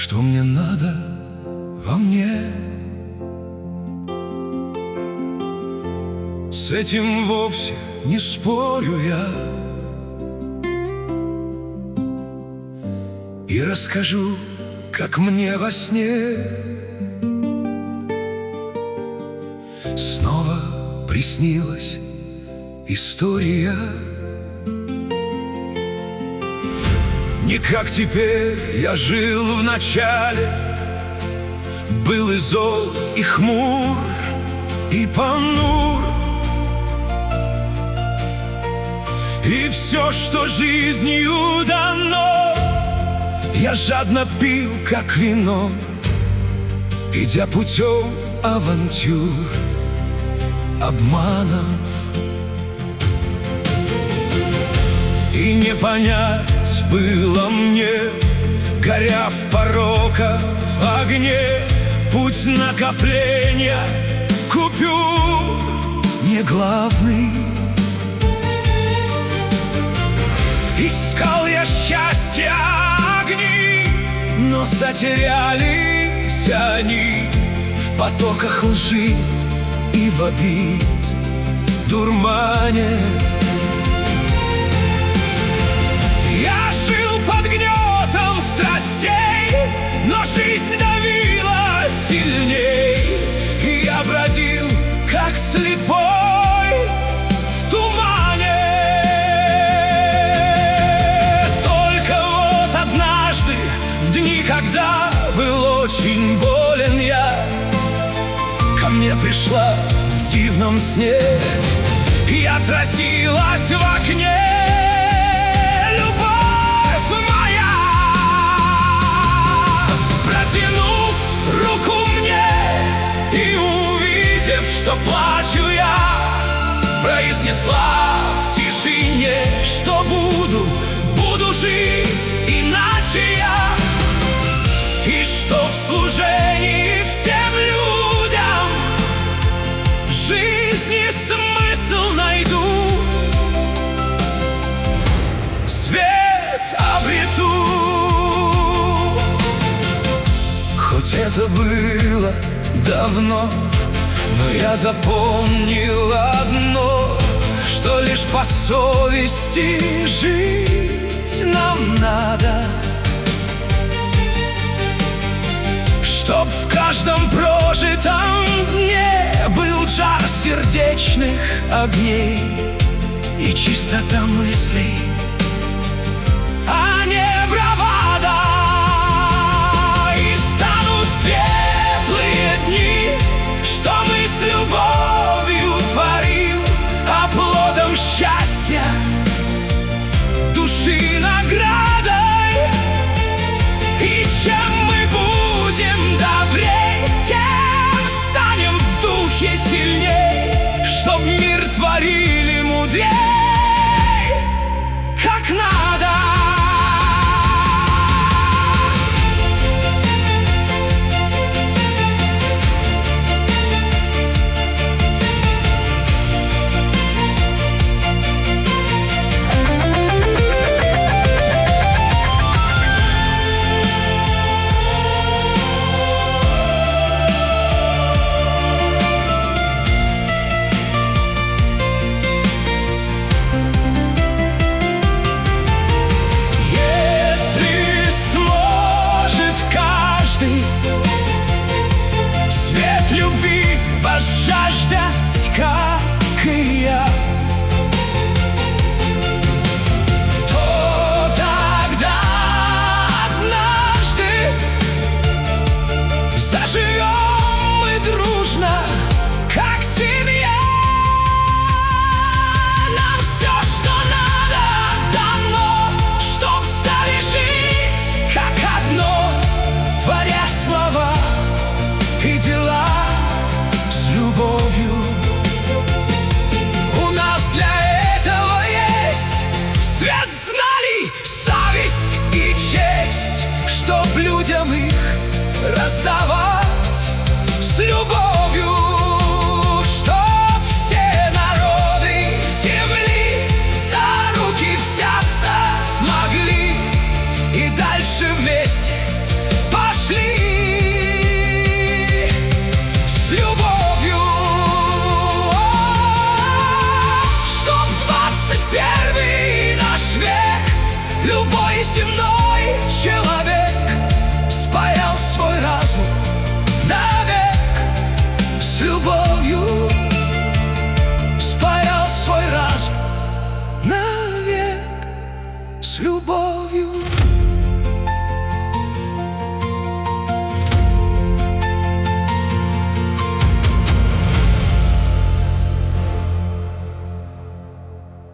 что мне надо во мне. С этим вовсе не спорю я, и расскажу, как мне во сне снова приснилась история. Не как теперь я жил в начале, был и зол, и хмур, и понур. И все, что жизнью дано, я жадно пил, как вино, идя путем авантюр, обманов. И не понять было мне, горя в пороках в огне, путь накопления купюр не главный. Искал я счастья огни, но затерялись они в потоках лжи и в обид дурмане. Я жил под гнетом страстей, но жизнь давила сильней, и я бродил, как слепой в тумане. Только вот однажды, в дни, когда был очень болен я, ко мне пришла в дивном сне и отразилась в окне. Что плачу я, произнесла в тишине, что буду жить иначе я, и что в служении всем людям жизни смысл найду, свет обрету. Хоть это было давно, но я запомнил одно, что лишь по совести жить нам надо, чтоб в каждом прожитом дне был жар сердечных огней и чистота мыслей, а не бравада. И станут светлые дни, что мы с любовью творим, а плодом счастья души наградой. И чем мы будем добрей, тем станем в духе сильней, чтоб мир творили мудрей, как надо. Свет любви возжаждать, как и я, то тогда однажды заживем мы дружно, как семья. Нам все, что надо, дано, чтоб стали жить как одно, творя слова и дела с любовью. У нас для этого есть свет знаний, совесть и честь, чтоб людям их раздавать с любовью, чтоб все народы земли за руки взяться смогли и дальше вместе пошли. любой земной.